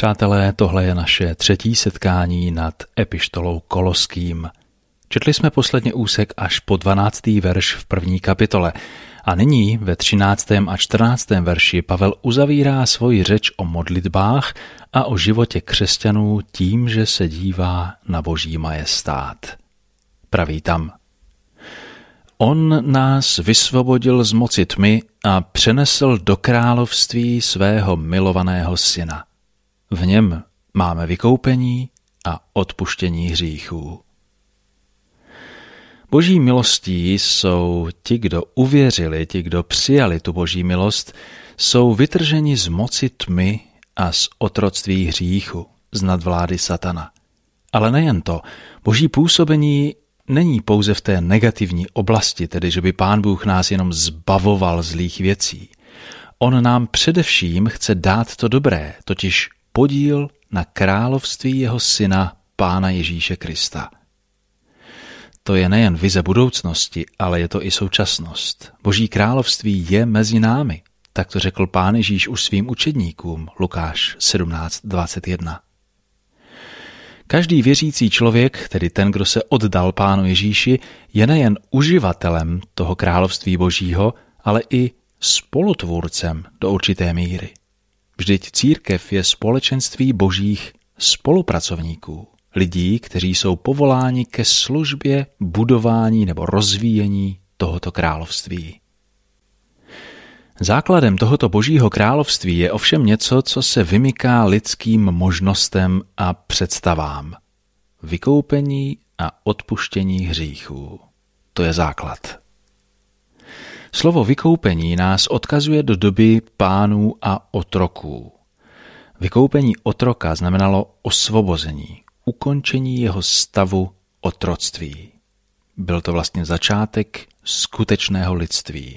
Přátelé, tohle je naše 3. setkání nad epištolou Koloským. Četli jsme posledně úsek až po 12. verš v 1. kapitole a nyní ve 13. a 14. verši Pavel uzavírá svoji řeč o modlitbách a o životě křesťanů tím, že se dívá na Boží majestát. Praví tam: On nás vysvobodil z moci tmy a přenesl do království svého milovaného syna. V něm máme vykoupení a odpuštění hříchů. Boží milostí jsou ti, kdo uvěřili, ti, kdo přijali tu Boží milost, jsou vytrženi z moci tmy a z otroctví hříchu, z nadvlády satana. Ale nejen to, Boží působení není pouze v té negativní oblasti, tedy že by Pán Bůh nás jenom zbavoval zlých věcí. On nám především chce dát to dobré, totiž podíl na království jeho syna, Pána Ježíše Krista. To je nejen vize budoucnosti, ale je to i současnost. Boží království je mezi námi, tak to řekl Pán Ježíš už svým učedníkům, Lukáš 17:21. Každý věřící člověk, tedy ten, kdo se oddal Pánu Ježíši, je nejen uživatelem toho království Božího, ale i spolutvůrcem do určité míry. Vždyť církev je společenství Božích spolupracovníků, lidí, kteří jsou povoláni ke službě, budování nebo rozvíjení tohoto království. Základem tohoto Božího království je ovšem něco, co se vymyká lidským možnostem a představám. Vykoupení a odpuštění hříchů. To je základ. Slovo vykoupení nás odkazuje do doby pánů a otroků. Vykoupení otroka znamenalo osvobození, ukončení jeho stavu otroctví. Byl to vlastně začátek skutečného lidství.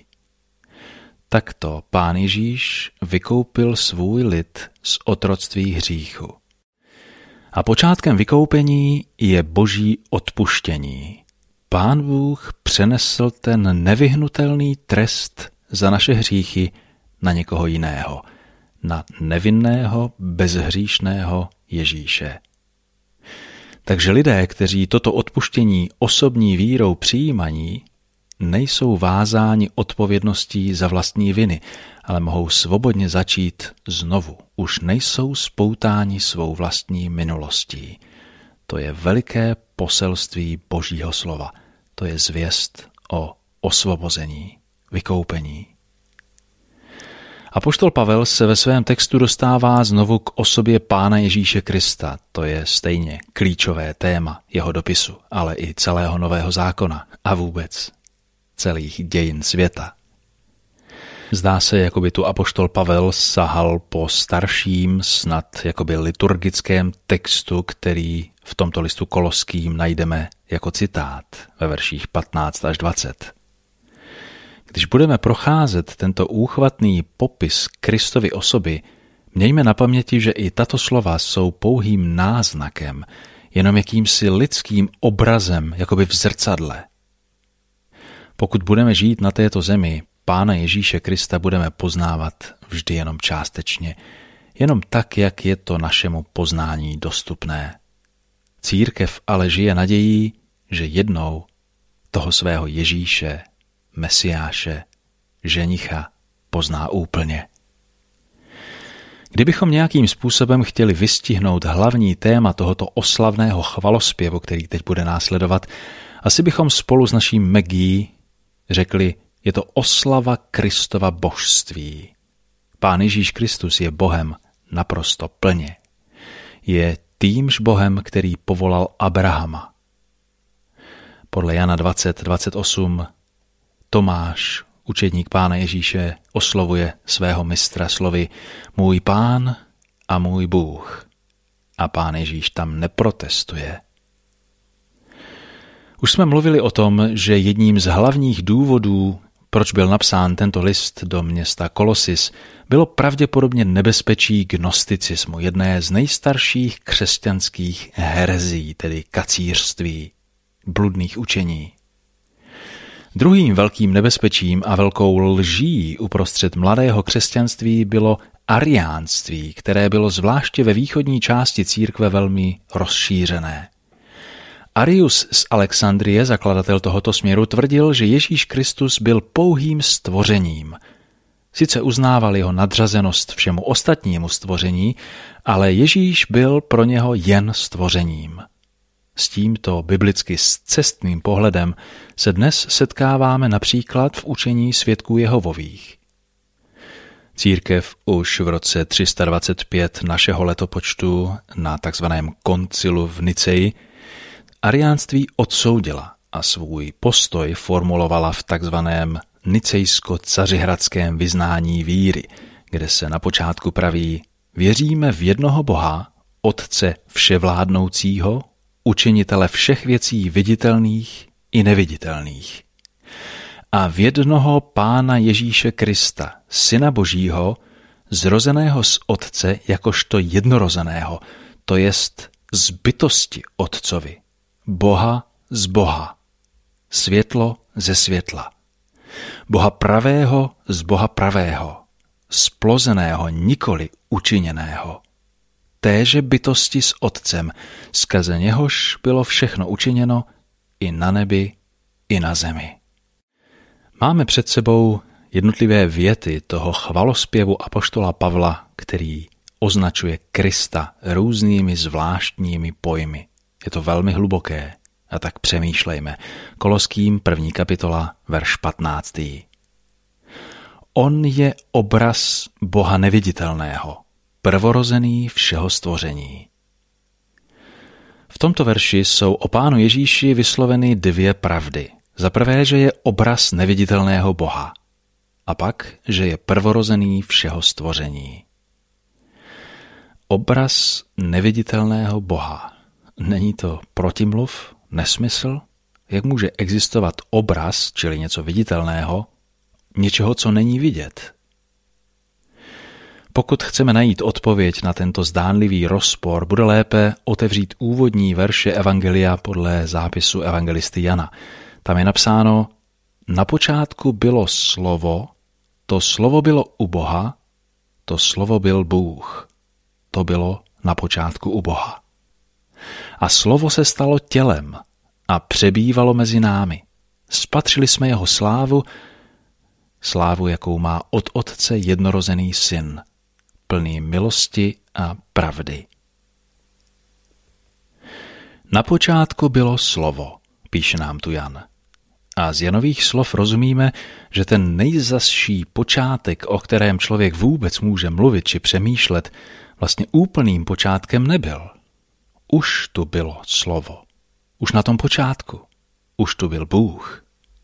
Takto Pán Ježíš vykoupil svůj lid z otroctví hříchu. A počátkem vykoupení je Boží odpuštění. Pán Bůh přenesl ten nevyhnutelný trest za naše hříchy na někoho jiného, na nevinného, bezhříšného Ježíše. Takže lidé, kteří toto odpuštění osobní vírou přijímají, nejsou vázáni odpovědností za vlastní viny, ale mohou svobodně začít znovu. Už nejsou spoutáni svou vlastní minulostí. To je veliké poselství Božího slova. To je zvěst o osvobození, vykoupení. Apoštol Pavel se ve svém textu dostává znovu k osobě Pána Ježíše Krista. To je stejně klíčové téma jeho dopisu, ale i celého Nového zákona a vůbec celých dějin světa. Zdá se, jako by tu apoštol Pavel sahal po starším, snad jakoby liturgickém textu, který v tomto listu Koloským najdeme jako citát ve verších 15 až 20. Když budeme procházet tento úchvatný popis Kristovy osoby, mějme na paměti, že i tato slova jsou pouhým náznakem, jenom jakýmsi lidským obrazem, jakoby v zrcadle. Pokud budeme žít na této zemi, Pána Ježíše Krista budeme poznávat vždy jenom částečně, jenom tak, jak je to našemu poznání dostupné. Církev ale žije nadějí, že jednou toho svého Ježíše, Mesiáše, ženicha pozná úplně. Kdybychom nějakým způsobem chtěli vystihnout hlavní téma tohoto oslavného chvalospěvu, který teď bude následovat, asi bychom spolu s naší Maggie řekli, je to oslava Kristova božství. Pán Ježíš Kristus je Bohem naprosto plně. Je týmž Bohem, který povolal Abrahama. Podle Jana 20:28 Tomáš, učedník Pána Ježíše, oslovuje svého mistra slovy můj Pán a můj Bůh. A Pán Ježíš tam neprotestuje. Už jsme mluvili o tom, že jedním z hlavních důvodů, proč byl napsán tento list do města Kolosis, bylo pravděpodobně nebezpečí gnosticismu, jedné z nejstarších křesťanských herezí, tedy kacířství, bludných učení. Druhým velkým nebezpečím a velkou lží uprostřed mladého křesťanství bylo ariánství, které bylo zvláště ve východní části církve velmi rozšířené. Arius z Alexandrie, zakladatel tohoto směru, tvrdil, že Ježíš Kristus byl pouhým stvořením. Sice uznával jeho nadřazenost všemu ostatnímu stvoření, ale Ježíš byl pro něho jen stvořením. S tímto biblicky scestným pohledem se dnes setkáváme například v učení svědků Jehovových. Církev už v roce 325 našeho letopočtu na takzvaném koncilu v Niceji ariánství odsoudila a svůj postoj formulovala v takzvaném nicejsko-cařihradském vyznání víry, kde se na počátku praví: věříme v jednoho Boha, Otce vševládnoucího, učinitele všech věcí viditelných i neviditelných, a v jednoho Pána Ježíše Krista, Syna Božího, zrozeného z Otce jakožto jednorozeného, to jest z bytosti Otcovi, Boha z Boha, světlo ze světla, Boha pravého z Boha pravého, splozeného, nikoli učiněného, téže bytosti s Otcem, skrze něhož bylo všechno učiněno i na nebi, i na zemi. Máme před sebou jednotlivé věty toho chvalospěvu apoštola Pavla, který označuje Krista různými zvláštními pojmy. Je to velmi hluboké, a tak přemýšlejme. Koloským 1. kapitola, verš 15. On je obraz Boha neviditelného, prvorozený všeho stvoření. V tomto verši jsou o Pánu Ježíši vysloveny dvě pravdy. Za prvé, že je obraz neviditelného Boha, a pak, že je prvorozený všeho stvoření. Obraz neviditelného Boha. Není to protimluv, nesmysl? Jak může existovat obraz, čili něco viditelného, něčeho, co není vidět? Pokud chceme najít odpověď na tento zdánlivý rozpor, bude lépe otevřít úvodní verše Evangelia podle zápisu evangelisty Jana. Tam je napsáno: na počátku bylo slovo, to slovo bylo u Boha, to slovo byl Bůh. To bylo na počátku u Boha. A slovo se stalo tělem a přebývalo mezi námi. Spatřili jsme jeho slávu, slávu, jakou má od Otce jednorozený syn, plný milosti a pravdy. Na počátku bylo slovo, píše nám tu Jan. A z Janových slov rozumíme, že ten nejzazší počátek, o kterém člověk vůbec může mluvit či přemýšlet, vlastně úplným počátkem nebyl. Už tu bylo slovo. Už na tom počátku. Už tu byl Bůh.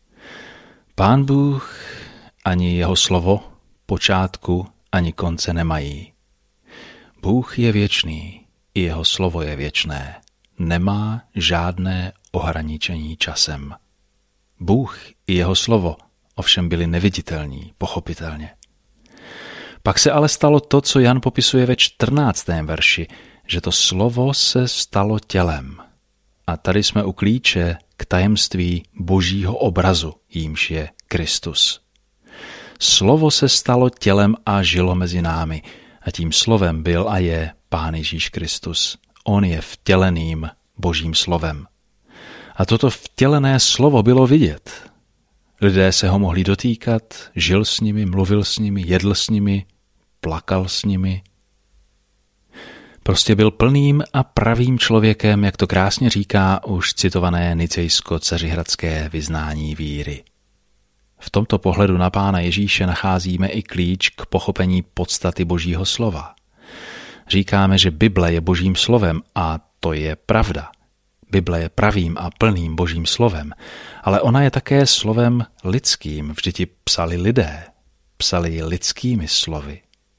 Pán Bůh ani jeho slovo počátku ani konce nemají. Bůh je věčný, i jeho slovo je věčné. Nemá žádné ohraničení časem. Bůh i jeho slovo ovšem byli neviditelní, pochopitelně. Pak se ale stalo to, co Jan popisuje ve 14. verši, že to slovo se stalo tělem. A tady jsme u klíče k tajemství Božího obrazu, jímž je Kristus. Slovo se stalo tělem a žilo mezi námi, a tím slovem byl a je Pán Ježíš Kristus. On je vtěleným Božím slovem. A toto vtělené slovo bylo vidět. Lidé se ho mohli dotýkat, žil s nimi, mluvil s nimi, jedl s nimi, plakal s nimi. Prostě byl plným a pravým člověkem, jak to krásně říká už citované nicejsko-cařihradské vyznání víry. V tomto pohledu na Pána Ježíše nacházíme i klíč k pochopení podstaty Božího slova. Říkáme, že Bible je Božím slovem a to je pravda. Bible je pravým a plným Božím slovem, ale ona je také slovem lidským. Vždyť ji psali lidé, psali lidskými slovy.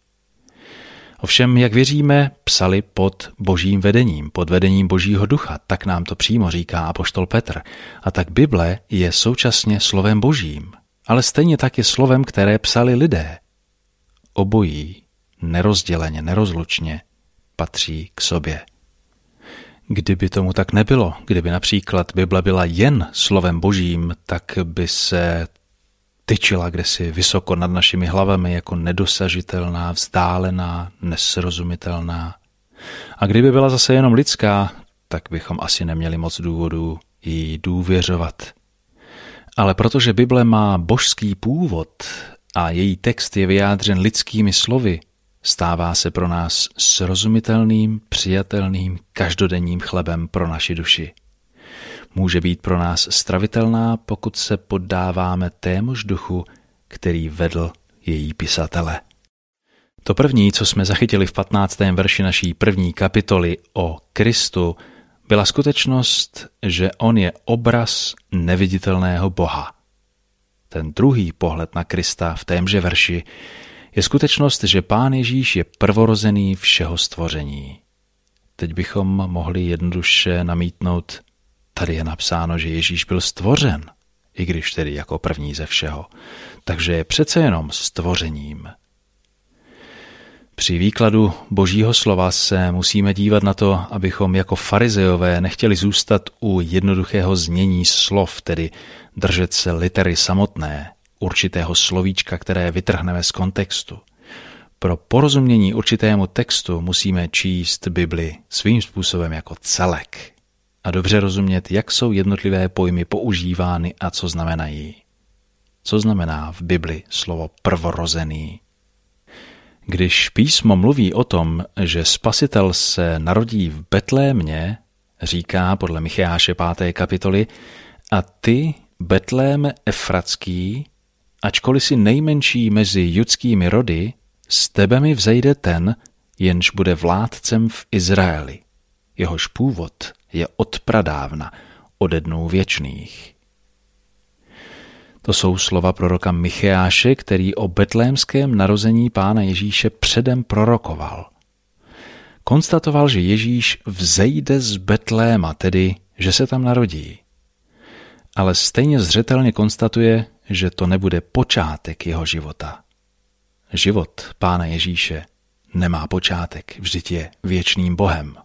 Ovšem, jak věříme, psali pod Božím vedením, pod vedením Božího ducha, tak nám to přímo říká apoštol Petr. A tak Bible je současně slovem Božím, ale stejně tak je slovem, které psali lidé. Obojí, nerozděleně, nerozlučně, patří k sobě. Kdyby tomu tak nebylo, kdyby například Bible byla jen slovem Božím, tak by se tyčila kdesi vysoko nad našimi hlavami jako nedosažitelná, vzdálená, nesrozumitelná. A kdyby byla zase jenom lidská, tak bychom asi neměli moc důvodů jí důvěřovat. Ale protože Bible má božský původ a její text je vyjádřen lidskými slovy, stává se pro nás srozumitelným, přijatelným, každodenním chlebem pro naši duši. Může být pro nás stravitelná, pokud se poddáváme témuž duchu, který vedl její pisatele. To první, co jsme zachytili v 15. verši naší první kapitoly o Kristu, byla skutečnost, že on je obraz neviditelného Boha. Ten druhý pohled na Krista v témže verši je skutečnost, že Pán Ježíš je prvorozený všeho stvoření. Teď bychom mohli jednoduše namítnout, tady je napsáno, že Ježíš byl stvořen, i když tedy jako první ze všeho, takže je přece jenom stvořením. Při výkladu Božího slova se musíme dívat na to, abychom jako farizeové nechtěli zůstat u jednoduchého znění slov, tedy držet se litery samotné, určitého slovíčka, které vytrhneme z kontextu. Pro porozumění určitému textu musíme číst Bibli svým způsobem jako celek a dobře rozumět, jak jsou jednotlivé pojmy používány a co znamenají. Co znamená v Bibli slovo prvorozený? Když písmo mluví o tom, že Spasitel se narodí v Betlémě, říká podle Micheáše 5. kapitoly, a ty, Betléme Efratský, ačkoliv si nejmenší mezi judskými rody, z tebe mi vzejde ten, jenž bude vládcem v Izraeli. Jehož původ je od pradávna, ode dnů věčných. To jsou slova proroka Micheáše, který o betlémském narození Pána Ježíše předem prorokoval. Konstatoval, že Ježíš vzejde z Betléma, tedy, že se tam narodí. Ale stejně zřetelně konstatuje, že to nebude počátek jeho života. Život Pána Ježíše nemá počátek, vždyť je věčným Bohem.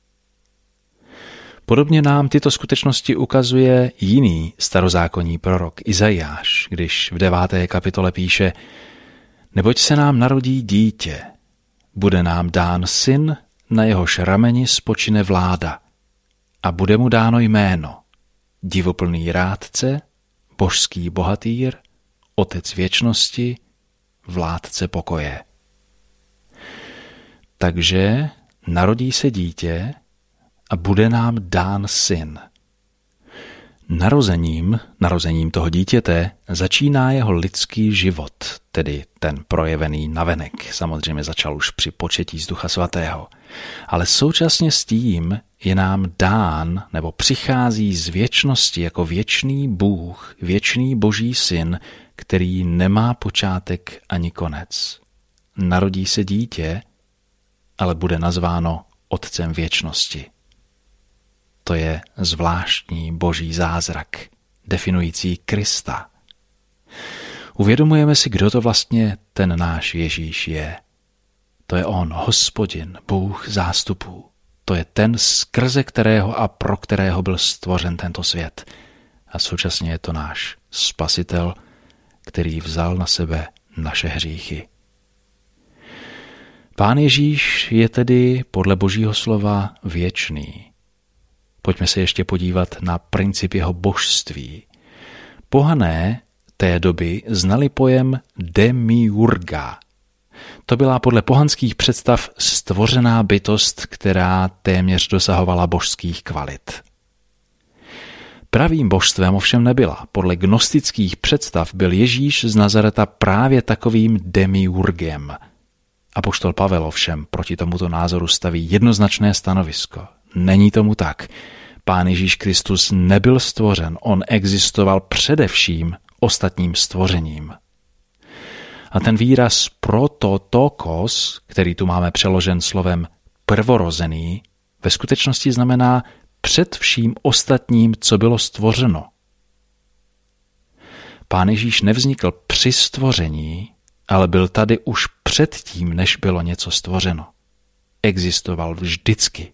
Podobně nám tyto skutečnosti ukazuje jiný starozákonní prorok Izajáš, když v 9. kapitole píše: Neboť se nám narodí dítě, bude nám dán syn, na jehož rameni spočine vláda, a bude mu dáno jméno, divoplný rádce, božský bohatýr, otec věčnosti, vládce pokoje. Takže narodí se dítě a bude nám dán syn. Narozením toho dítěte začíná jeho lidský život, tedy ten projevený navenek. Samozřejmě začal už při početí z Ducha Svatého. Ale současně s tím je nám dán, nebo přichází z věčnosti jako věčný Bůh, věčný Boží syn, který nemá počátek ani konec. Narodí se dítě, ale bude nazváno Otcem věčnosti. To je zvláštní boží zázrak, definující Krista. Uvědomujeme si, kdo to vlastně ten náš Ježíš je. To je on, Hospodin, Bůh zástupů. To je ten, skrze kterého a pro kterého byl stvořen tento svět. A současně je to náš Spasitel, který vzal na sebe naše hříchy. Pán Ježíš je tedy podle Božího slova věčný. Pojďme se ještě podívat na princip jeho božství. Pohané té doby znali pojem demiurga. To byla podle pohanských představ stvořená bytost, která téměř dosahovala božských kvalit. Pravým božstvem ovšem nebyla. Podle gnostických představ byl Ježíš z Nazareta právě takovým demiurgem. Apoštol Pavel ovšem proti tomuto názoru staví jednoznačné stanovisko. Není tomu tak. Pán Ježíš Kristus nebyl stvořen, on existoval především ostatním stvořením. A ten výraz prototokos, který tu máme přeložen slovem prvorozený, ve skutečnosti znamená před vším ostatním, co bylo stvořeno. Pán Ježíš nevznikl při stvoření, ale byl tady už předtím, než bylo něco stvořeno. Existoval vždycky.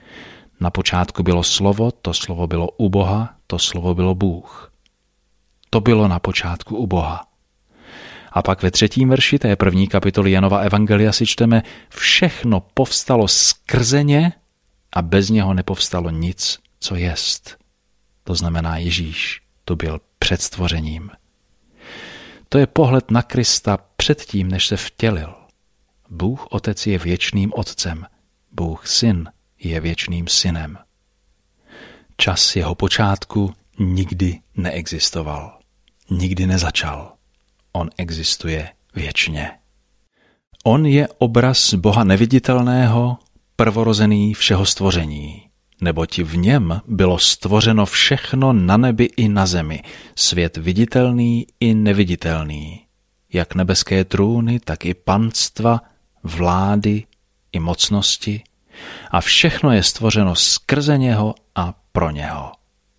Na počátku bylo slovo, to slovo bylo u Boha, to slovo bylo Bůh. To bylo na počátku u Boha. A pak ve 3. verši té 1. kapitoly Janova evangelia si čteme: všechno povstalo skrze ně a bez něho nepovstalo nic, co jest. To znamená, Ježíš to byl před stvořením. To je pohled na Krista předtím, než se vtělil. Bůh Otec je věčným Otcem, Bůh Syn je věčným Synem. Čas jeho počátku nikdy neexistoval, nikdy nezačal. On existuje věčně. On je obraz Boha neviditelného, prvorozený všeho stvoření, neboť v něm bylo stvořeno všechno na nebi i na zemi, svět viditelný i neviditelný, jak nebeské trůny, tak i panstva, vlády i mocnosti, a všechno je stvořeno skrze něho a pro něho.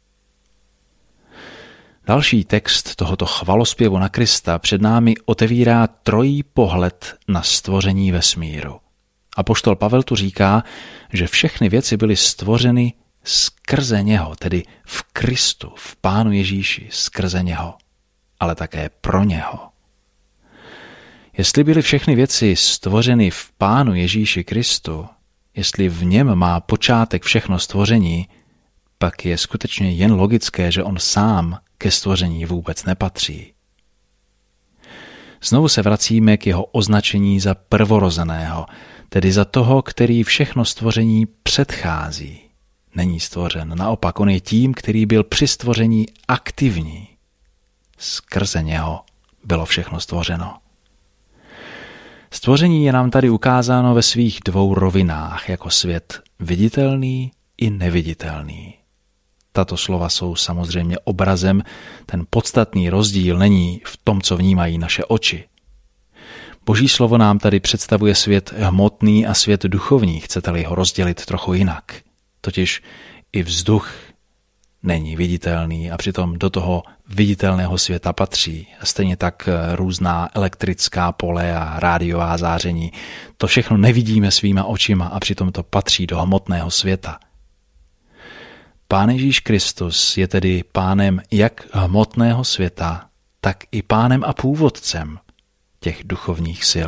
Další text tohoto chvalospěvu na Krista před námi otevírá trojí pohled na stvoření vesmíru. Apoštol Pavel tu říká, že všechny věci byly stvořeny skrze něho, tedy v Kristu, v Pánu Ježíši, skrze něho, ale také pro něho. Jestli byly všechny věci stvořeny v Pánu Ježíši Kristu, jestli v něm má počátek všechno stvoření, pak je skutečně jen logické, že on sám ke stvoření vůbec nepatří. Znovu se vracíme k jeho označení za prvorozeného, tedy za toho, který všechno stvoření předchází. Není stvořen, naopak on je tím, který byl při stvoření aktivní. Skrze něho bylo všechno stvořeno. Stvoření je nám tady ukázáno ve svých dvou rovinách, jako svět viditelný i neviditelný. Tato slova jsou samozřejmě obrazem, ten podstatný rozdíl není v tom, co vnímají naše oči. Boží slovo nám tady představuje svět hmotný a svět duchovní, chcete-li ho rozdělit trochu jinak. Totiž i vzduch není viditelný a přitom do toho viditelného světa patří. Stejně tak různá elektrická pole a rádiová záření. To všechno nevidíme svýma očima a přitom to patří do hmotného světa. Pán Ježíš Kristus je tedy pánem jak hmotného světa, tak i pánem a původcem těch duchovních sil.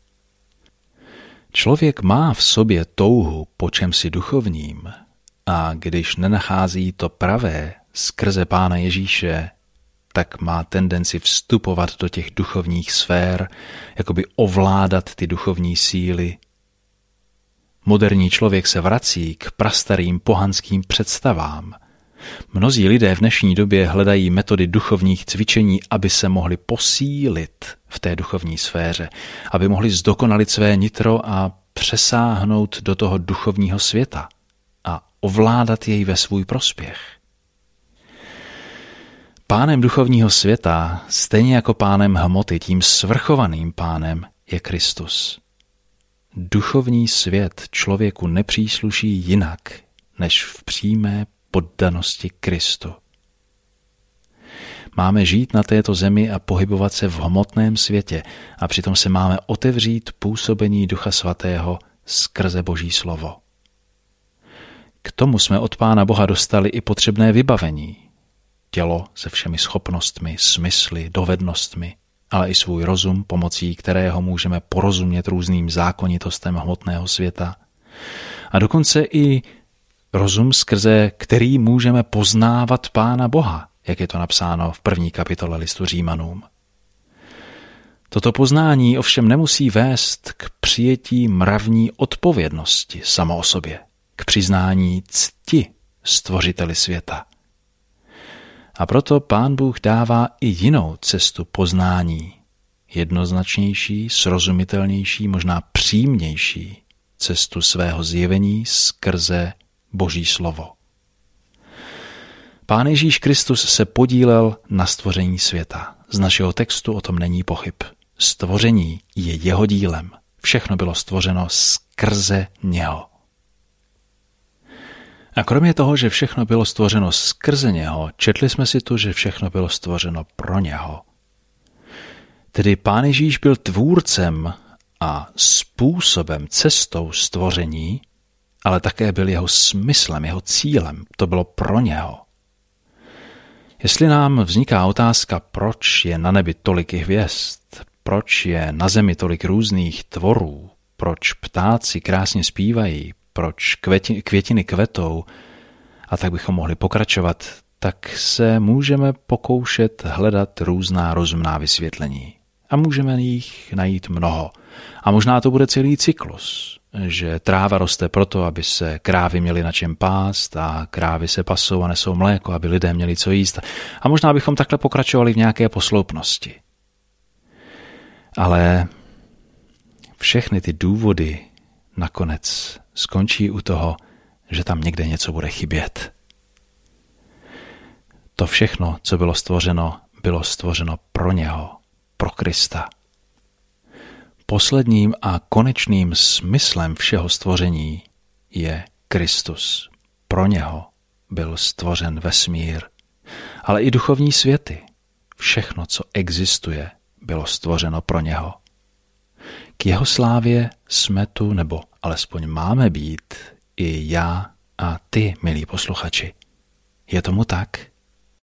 Člověk má v sobě touhu po čemsi duchovním a když nenachází to pravé skrze Pána Ježíše, tak má tendenci vstupovat do těch duchovních sfér, jakoby ovládat ty duchovní síly. Moderní člověk se vrací k prastarým pohanským představám. Mnozí lidé v dnešní době hledají metody duchovních cvičení, aby se mohli posílit v té duchovní sféře, aby mohli zdokonalit své nitro a přesáhnout do toho duchovního světa a ovládat jej ve svůj prospěch. Pánem duchovního světa, stejně jako pánem hmoty, tím svrchovaným pánem je Kristus. Duchovní svět člověku nepřísluší jinak, než v přímé poddanosti Kristu. Máme žít na této zemi a pohybovat se v hmotném světě a přitom se máme otevřít působení Ducha Svatého skrze Boží slovo. K tomu jsme od Pána Boha dostali i potřebné vybavení. Tělo se všemi schopnostmi, smysly, dovednostmi, ale i svůj rozum, pomocí kterého můžeme porozumět různým zákonitostem hmotného světa. A dokonce i rozum, skrze který můžeme poznávat Pána Boha, jak je to napsáno v 1. kapitole listu Římanům. Toto poznání ovšem nemusí vést k přijetí mravní odpovědnosti samo o sobě, k přiznání cti stvořiteli světa. A proto Pán Bůh dává i jinou cestu poznání, jednoznačnější, srozumitelnější, možná přímnější cestu svého zjevení skrze Boží slovo. Pán Ježíš Kristus se podílel na stvoření světa. Z našeho textu o tom není pochyb. Stvoření je jeho dílem. Všechno bylo stvořeno skrze něho. A kromě toho, že všechno bylo stvořeno skrze něho, četli jsme si tu, že všechno bylo stvořeno pro něho. Tedy Pán Ježíš byl tvůrcem a způsobem, cestou stvoření, ale také byl jeho smyslem, jeho cílem. To bylo pro něho. Jestli nám vzniká otázka, proč je na nebi tolik hvězd, proč je na zemi tolik různých tvorů, proč ptáci krásně zpívají, proč květiny kvetou, a tak bychom mohli pokračovat, tak se můžeme pokoušet hledat různá rozumná vysvětlení. A můžeme jich najít mnoho. A možná to bude celý cyklus, že tráva roste proto, aby se krávy měly na čem pást a krávy se pasou a nesou mléko, aby lidé měli co jíst. A možná bychom takhle pokračovali v nějaké posloupnosti. Ale všechny ty důvody nakonec skončí u toho, že tam někde něco bude chybět. To všechno, co bylo stvořeno pro něho, pro Krista. Posledním a konečným smyslem všeho stvoření je Kristus. Pro něho byl stvořen vesmír, ale i duchovní světy. Všechno, co existuje, bylo stvořeno pro něho. K jeho slávě jsme tu, nebo alespoň máme být, i já a ty, milí posluchači. Je tomu tak?